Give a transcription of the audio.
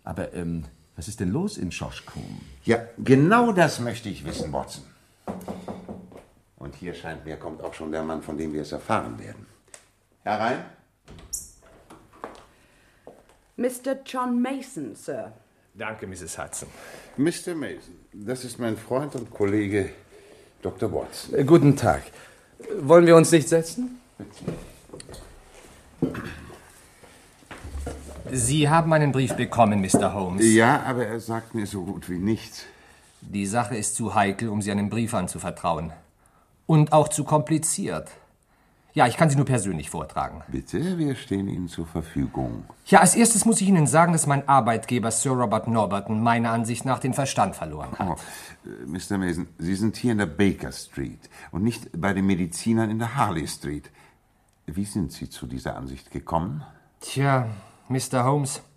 Aber, was ist denn los in Shoshtcombe? Ja, genau das möchte ich wissen, Watson. Und hier scheint mir, kommt auch schon der Mann, von dem wir es erfahren werden. Herein. Mr. John Mason, Sir. Danke, Mrs. Hudson. Mr. Mason, das ist mein Freund und Kollege Dr. Watson. Guten Tag. Wollen wir uns nicht setzen? Sie haben einen Brief bekommen, Mr. Holmes. Ja, aber er sagt mir so gut wie nichts. Die Sache ist zu heikel, um Sie einen Brief anzuvertrauen. Und auch zu kompliziert. Ja, ich kann sie nur persönlich vortragen. Bitte, wir stehen Ihnen zur Verfügung. Ja, als erstes muss ich Ihnen sagen, dass mein Arbeitgeber Sir Robert Norberton meiner Ansicht nach den Verstand verloren hat. Mr. Mason, Sie sind hier in der Baker Street und nicht bei den Medizinern in der Harley Street. Wie sind Sie zu dieser Ansicht gekommen? Tja, Mr. Holmes,